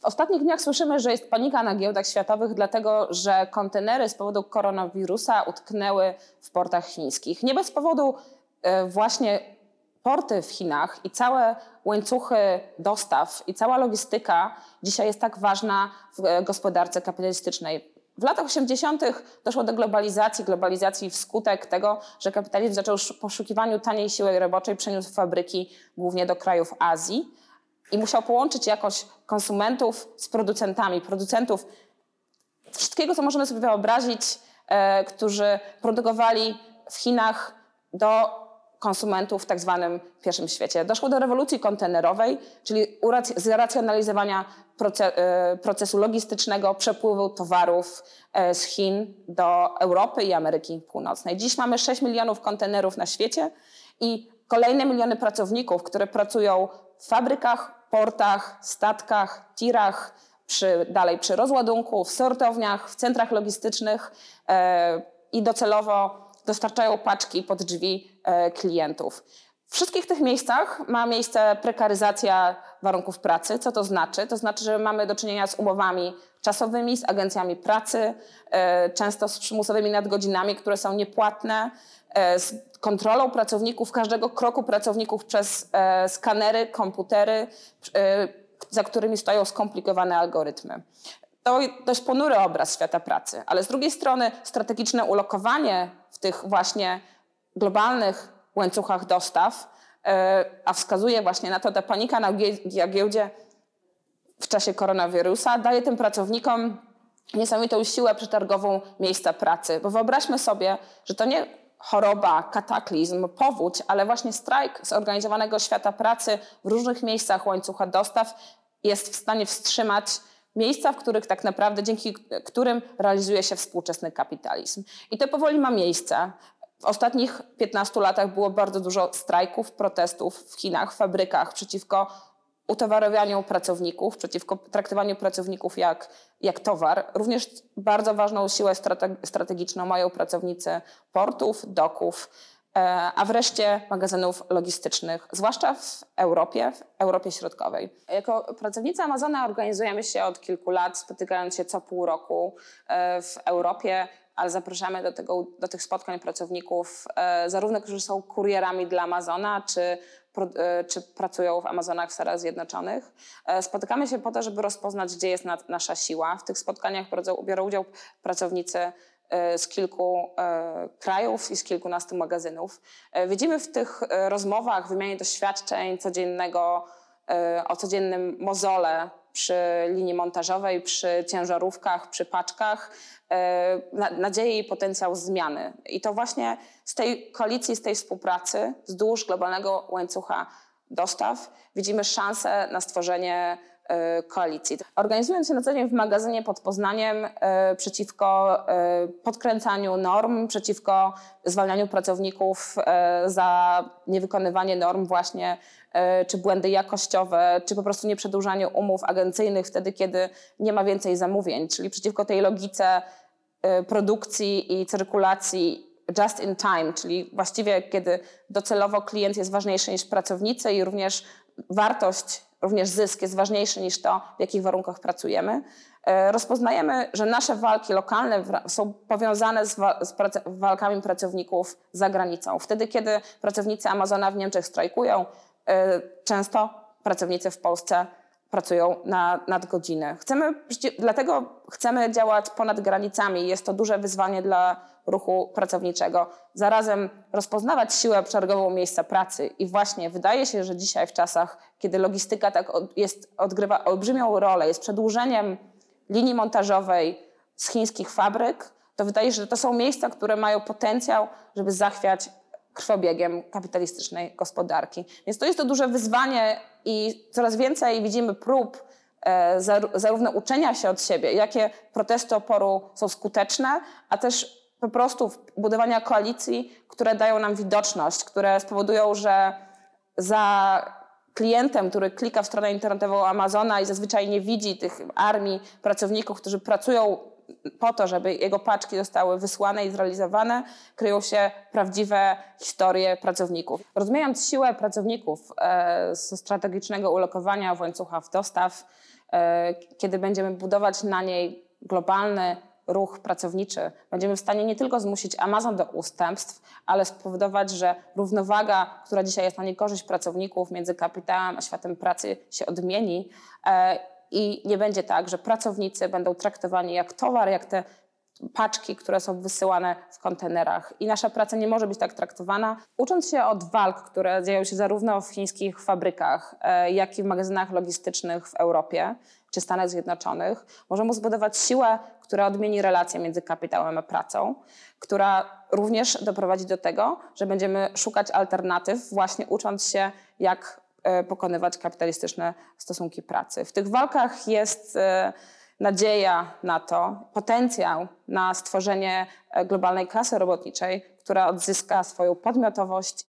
ostatnich dniach słyszymy, że jest panika na giełdach światowych, dlatego że kontenery z powodu koronawirusa utknęły w portach chińskich. Nie bez powodu właśnie porty w Chinach i całe łańcuchy dostaw i cała logistyka dzisiaj jest tak ważna w gospodarce kapitalistycznej. W latach 80. doszło do globalizacji wskutek tego, że kapitalizm zaczął w poszukiwaniu taniej siły roboczej, przeniósł fabryki głównie do krajów Azji i musiał połączyć jakoś konsumentów z producentów wszystkiego, co możemy sobie wyobrazić, którzy produkowali w Chinach do konsumentów w tak zwanym pierwszym świecie. Doszło do rewolucji kontenerowej, czyli zracjonalizowania procesu logistycznego, przepływu towarów z Chin do Europy i Ameryki Północnej. Dziś mamy 6 milionów kontenerów na świecie i kolejne miliony pracowników, które pracują w fabrykach, portach, statkach, tirach, przy rozładunku, w sortowniach, w centrach logistycznych i docelowo dostarczają paczki pod drzwi klientów. W wszystkich tych miejscach ma miejsce prekaryzacja warunków pracy. Co to znaczy? To znaczy, że mamy do czynienia z umowami czasowymi, z agencjami pracy, często z przymusowymi nadgodzinami, które są niepłatne, z kontrolą pracowników, każdego kroku pracowników przez skanery, komputery, za którymi stoją skomplikowane algorytmy. To dość ponury obraz świata pracy, ale z drugiej strony strategiczne ulokowanie w tych właśnie globalnych łańcuchach dostaw, a wskazuje właśnie na to ta panika na giełdzie w czasie koronawirusa, daje tym pracownikom niesamowitą siłę przetargową miejsca pracy. Bo wyobraźmy sobie, że to nie choroba, kataklizm, powódź, ale właśnie strajk zorganizowanego świata pracy w różnych miejscach łańcucha dostaw jest w stanie wstrzymać miejsca, w których tak naprawdę, dzięki którym realizuje się współczesny kapitalizm. I to powoli ma miejsce. W ostatnich 15 latach było bardzo dużo strajków, protestów w Chinach, w fabrykach przeciwko utowarowianiu pracowników, przeciwko traktowaniu pracowników jak towar. Również bardzo ważną siłę strategiczną mają pracownicy portów, doków, a wreszcie magazynów logistycznych, zwłaszcza w Europie Środkowej. Jako pracownicy Amazona organizujemy się od kilku lat, spotykając się co pół roku w Europie, ale zapraszamy do tych spotkań pracowników, zarówno którzy są kurierami dla Amazona, czy pracują w Amazonach w Stanach Zjednoczonych. Spotykamy się po to, żeby rozpoznać, gdzie jest nasza siła. W tych spotkaniach biorą udział pracownicy z kilku krajów i z kilkunastu magazynów. Widzimy w tych rozmowach, wymianie doświadczeń o codziennym mozole przy linii montażowej, przy ciężarówkach, przy paczkach, nadzieję i potencjał zmiany. I to właśnie z tej koalicji, z tej współpracy wzdłuż globalnego łańcucha dostaw widzimy szansę na stworzenie koalicji. Organizując się na co dzień w magazynie pod Poznaniem przeciwko podkręcaniu norm, przeciwko zwalnianiu pracowników za niewykonywanie norm właśnie, czy błędy jakościowe, czy po prostu nieprzedłużanie umów agencyjnych wtedy, kiedy nie ma więcej zamówień, czyli przeciwko tej logice produkcji i cyrkulacji just in time, czyli właściwie kiedy docelowo klient jest ważniejszy niż pracownicy i również wartość, również zysk jest ważniejszy niż to, w jakich warunkach pracujemy. Rozpoznajemy, że nasze walki lokalne są powiązane z walkami pracowników za granicą. Wtedy, kiedy pracownicy Amazona w Niemczech strajkują, często pracownicy w Polsce pracują na nadgodziny. Dlatego chcemy działać ponad granicami. Jest to duże wyzwanie dla ruchu pracowniczego. Zarazem rozpoznawać siłę przetargową miejsca pracy. I właśnie wydaje się, że dzisiaj w czasach, kiedy logistyka odgrywa olbrzymią rolę, jest przedłużeniem linii montażowej z chińskich fabryk, to wydaje się, że to są miejsca, które mają potencjał, żeby zachwiać krwobiegiem kapitalistycznej gospodarki. Więc to jest to duże wyzwanie i coraz więcej widzimy prób zarówno uczenia się od siebie, jakie protesty oporu są skuteczne, a też po prostu budowania koalicji, które dają nam widoczność, które spowodują, że za klientem, który klika w stronę internetową Amazona i zazwyczaj nie widzi tych armii pracowników, którzy pracują po to, żeby jego paczki zostały wysłane i zrealizowane, kryją się prawdziwe historie pracowników. Rozumiejąc siłę pracowników ze strategicznego ulokowania w łańcuchach dostaw, kiedy będziemy budować na niej globalny ruch pracowniczy, będziemy w stanie nie tylko zmusić Amazon do ustępstw, ale spowodować, że równowaga, która dzisiaj jest na niekorzyść pracowników między kapitałem a światem pracy się odmieni i nie będzie tak, że pracownicy będą traktowani jak towar, jak te paczki, które są wysyłane w kontenerach. I nasza praca nie może być tak traktowana. Ucząc się od walk, które dzieją się zarówno w chińskich fabrykach, jak i w magazynach logistycznych w Europie czy Stanach Zjednoczonych, możemy zbudować siłę, która odmieni relacje między kapitałem a pracą, która również doprowadzi do tego, że będziemy szukać alternatyw, właśnie ucząc się, jak pokonywać kapitalistyczne stosunki pracy. W tych walkach jest nadzieja na to, potencjał na stworzenie globalnej klasy robotniczej, która odzyska swoją podmiotowość